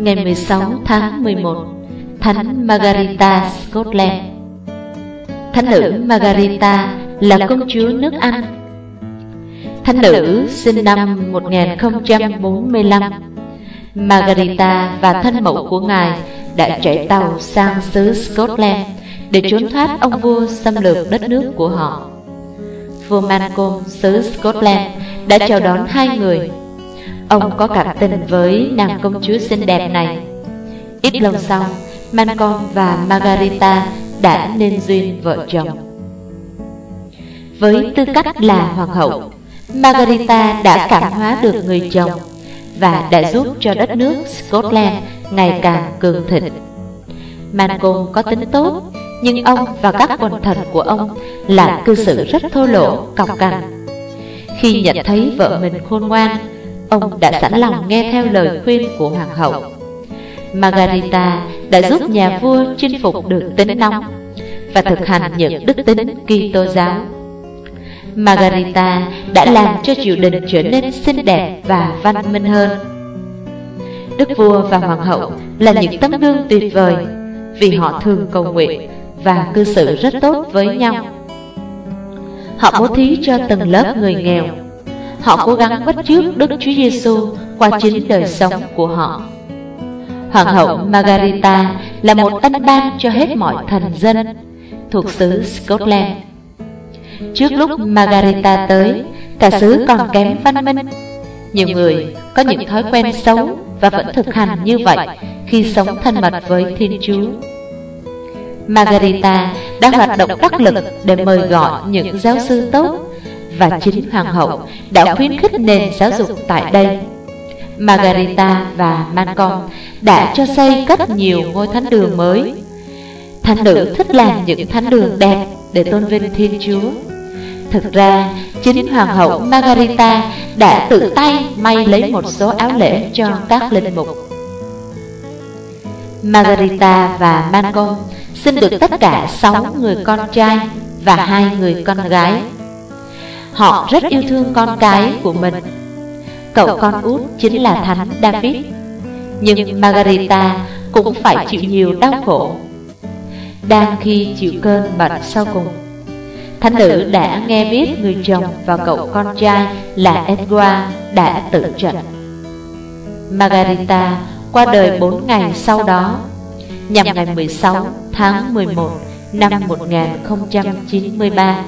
ngày 16 tháng 11, Thánh Margarita Scotland. Thánh nữ Margarita là công chúa nước Anh. Thánh nữ sinh năm 1045. Margarita và thân mẫu của ngài đã chạy tàu sang xứ Scotland để trốn thoát ông vua xâm lược đất nước của họ. Vua Malcolm xứ Scotland đã chào đón hai người. Ông có cảm tình với nàng công chúa xinh đẹp này. Ít lâu sau, Malcolm và Margarita đã nên duyên vợ chồng. Với tư cách là hoàng hậu, Margarita đã cảm hóa được người chồng và đã giúp cho đất nước Scotland ngày càng cường thịnh. Malcolm có tính tốt, nhưng ông và các quần thần của ông lại cư xử rất thô lỗ, cọc cằn. Khi nhận thấy vợ mình khôn ngoan, ông đã sẵn lòng nghe theo lời khuyên của hoàng hậu. Margarita đã giúp nhà vua chinh phục được tính nóng và thực hành những đức tính Kitô giáo. Margarita đã làm cho triều đình trở nên xinh đẹp và văn minh hơn. Đức vua và hoàng hậu là những tấm gương tuyệt vời vì họ thường cầu nguyện và cư xử rất tốt với nhau. Họ bố thí cho từng lớp người nghèo. Họ cố gắng bắt chước Đức Chúa Giêsu qua chính đời sống của họ. Hoàng hậu Margarita là một ân ban cho hết mọi thần dân thuộc xứ Scotland. Trước lúc Margarita tới, cả xứ còn kém văn minh. Nhiều người có những thói quen xấu và vẫn thực hành như vậy khi sống thân mật với Thiên Chúa. Margarita đã hoạt động đắc lực để mời gọi những giáo sư tốt, và chính hoàng hậu đã khuyến khích nền giáo dục tại đây. Margarita và Malcolm đã cho xây cất nhiều ngôi thánh đường mới. Thánh nữ thích làm những thánh đường đẹp để tôn vinh Thiên Chúa. Thực ra, chính hoàng hậu Margarita đã tự tay may lấy một số áo lễ cho các linh mục. Margarita và Malcolm sinh được tất cả 6 người con trai và 2 người con gái. Họ rất yêu thương con cái của mình. Cậu con út chính là Thánh David. Nhưng Margarita cũng phải chịu nhiều đau khổ. Đang khi chịu cơn bệnh sau cùng, thánh nữ đã nghe biết người chồng và cậu con trai là Edward đã tử trận. Margarita qua đời 4 ngày sau đó, nhằm ngày 16 tháng 11 năm 1093.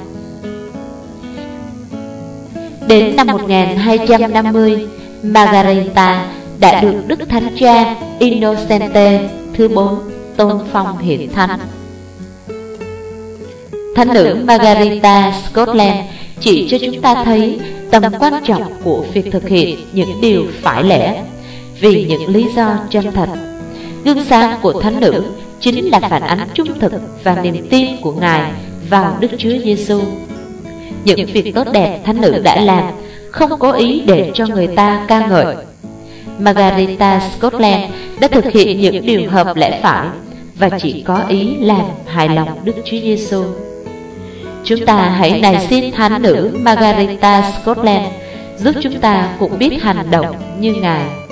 Đến năm 1250, Margarita đã được Đức Thánh Cha Innocente thứ 4 tôn phong hiển thánh. Thánh nữ Margarita Scotland chỉ cho chúng ta thấy tầm quan trọng của việc thực hiện những điều phải lẽ vì những lý do chân thật. Gương sáng của thánh nữ chính là phản ánh trung thực và niềm tin của Ngài vào Đức Chúa Giêsu. Những việc tốt đẹp thánh nữ đã làm không cố ý để cho người ta ca ngợi. Margarita Scotland đã thực hiện những điều hợp lẽ phải và chỉ có ý làm hài lòng Đức Chúa Giêsu. Chúng ta hãy nài xin thánh nữ Margarita Scotland giúp chúng ta cũng biết hành động như Ngài.